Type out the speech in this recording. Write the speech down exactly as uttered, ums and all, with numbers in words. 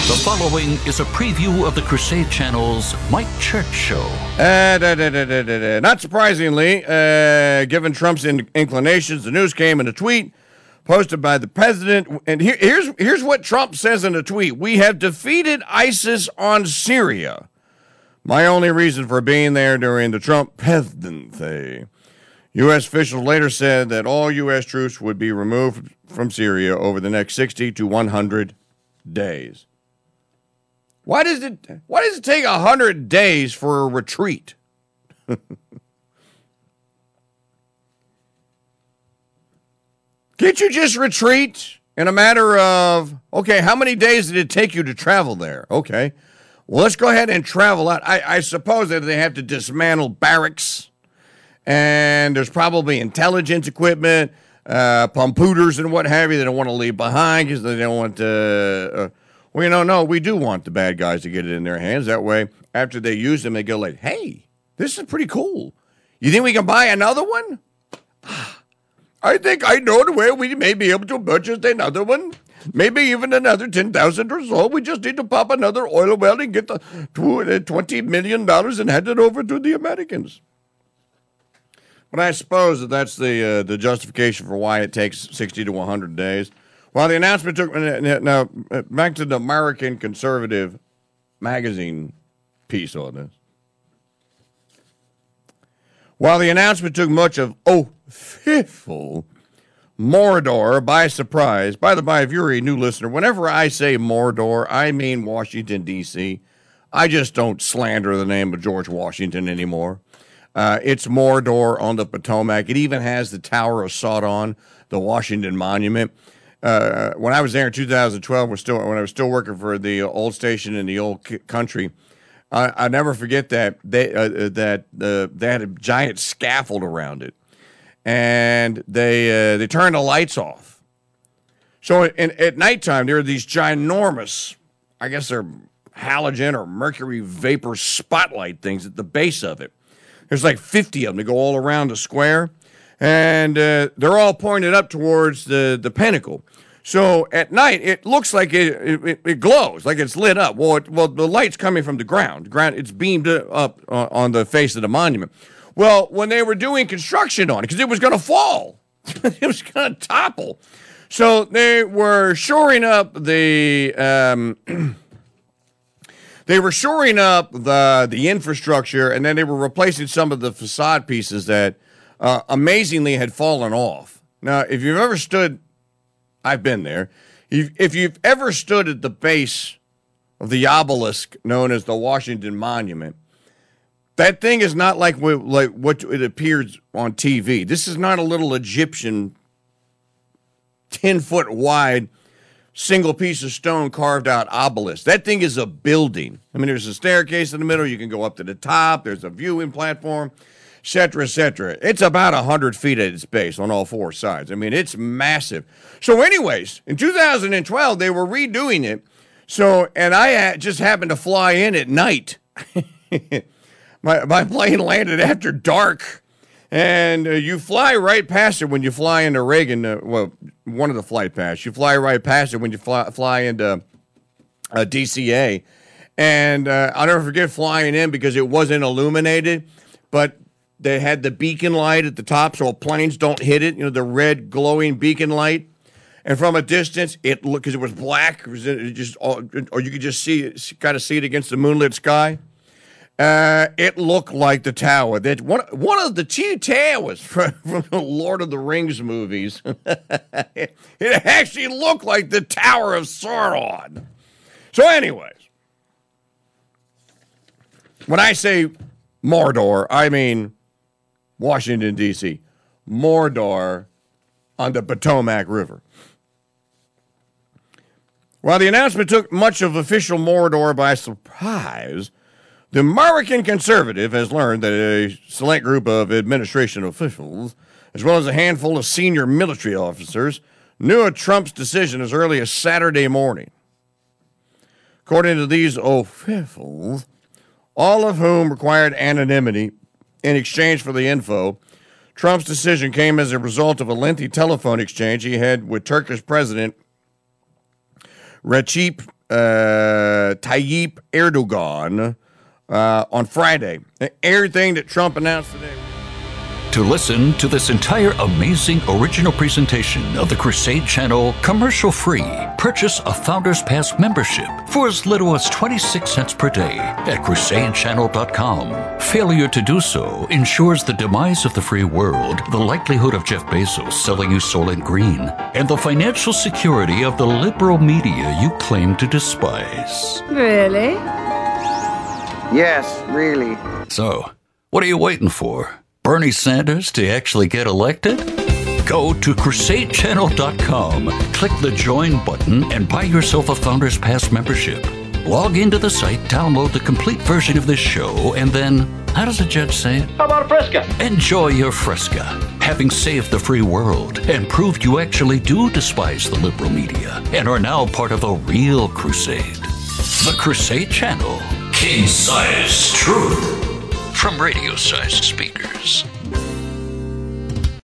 The following is a preview of the Crusade Channel's Mike Church Show. Uh, da, da, da, da, da, da. Not surprisingly, uh, given Trump's in- inclinations, the news came in a tweet posted by the president. And here, here's, here's what Trump says in a tweet. We have defeated ISIS on Syria. My only reason for being there during the Trump presidency. U S officials later said that all U S troops would be removed from Syria over the next sixty to one hundred days. Why does it why does it take one hundred days for a retreat? Can't you just retreat in a matter of, okay, how many days did it take you to travel there? Okay, well, let's go ahead and travel out. I, I suppose that they have to dismantle barracks, and there's probably intelligence equipment, uh, computers and what have you they don't want to leave behind because they don't want to... Uh, Well, you know, no, we do want the bad guys to get it in their hands. That way, after they use them, they go like, hey, this is pretty cool. You think we can buy another one? I think I know the way we may be able to purchase another one. Maybe even another ten thousand or so. We just need to pop another oil well and get the twenty million dollars and hand it over to the Americans. But I suppose that that's the, uh, the justification for why it takes sixty to one hundred days. Well, the announcement took, now, back to the American Conservative magazine piece on this. While the announcement took much of, oh, fearful Mordor by surprise. By the by, if you're a new listener, whenever I say Mordor, I mean Washington, D C I just don't slander the name of George Washington anymore. Uh, it's Mordor on the Potomac. It even has the Tower of Sauron, the Washington Monument. Uh, when I was there in two thousand twelve, was still when I was still working for the old station in the old c- country, I, I never forget that they uh, that uh, they had a giant scaffold around it, and they uh, they turned the lights off. So in, at nighttime, there are these ginormous, I guess they're halogen or mercury vapor spotlight things at the base of it. There's like fifty of them that go all around the square. And uh, they're all pointed up towards the, the pinnacle. So at night, it looks like it it, it glows, like it's lit up. Well, it, well, the light's coming from the ground. ground it's beamed up uh, on the face of the monument. Well, when they were doing construction on it, because it was going to fall. It was going to topple. So they were shoring up the... Um, They were shoring up the, the infrastructure, and then they were replacing some of the facade pieces that... Uh, amazingly had fallen off. Now, if you've ever stood, I've been there. If, if you've ever stood at the base of the obelisk known as the Washington Monument, that thing is not like, like what it appears on T V. This is not a little Egyptian ten-foot wide single piece of stone carved out obelisk. That thing is a building. I mean, there's a staircase in the middle. You can go up to the top. There's a viewing platform. Et cetera, et cetera. It's about one hundred feet at its base on all four sides. I mean, it's massive. So anyways, in two thousand twelve, they were redoing it. So, and I just happened to fly in at night. my, my plane landed after dark. And uh, you fly right past it when you fly into Reagan. Uh, well, one of the flight paths. You fly right past it when you fly, fly into uh, D C A. And uh, I'll never forget flying in because it wasn't illuminated. But they had the beacon light at the top so planes don't hit it, you know, the red glowing beacon light. And from a distance, it looked, because it was black, it was it just, or you could just see it, kind of see it against the moonlit sky. Uh, it looked like the tower. That one, one of the two towers from, from the Lord of the Rings movies. It actually looked like the Tower of Sauron. So anyways, when I say Mordor, I mean Washington, D C Mordor on the Potomac River. While the announcement took much of official Mordor by surprise, the American Conservative has learned that a select group of administration officials, as well as a handful of senior military officers, knew of Trump's decision as early as Saturday morning. According to these officials, all of whom required anonymity in exchange for the info, Trump's decision came as a result of a lengthy telephone exchange he had with Turkish President Recep uh, Tayyip Erdogan uh, on Friday. Everything that Trump announced today. To listen to this entire amazing original presentation of the Crusade Channel commercial-free, purchase a Founders Pass membership for as little as twenty-six cents per day at crusade channel dot com. Failure to do so ensures the demise of the free world, the likelihood of Jeff Bezos selling you Soylent Green, and the financial security of the liberal media you claim to despise. Really? Yes, really. So, what are you waiting for? Bernie Sanders to actually get elected? Go to crusade channel dot com, click the Join button, and buy yourself a Founders Pass membership. Log into the site, download the complete version of this show, and then, how does the judge say it? How about a Fresca? Enjoy your Fresca, having saved the free world and proved you actually do despise the liberal media and are now part of a real crusade. The Crusade Channel, king-size truth. From radio-sized speakers.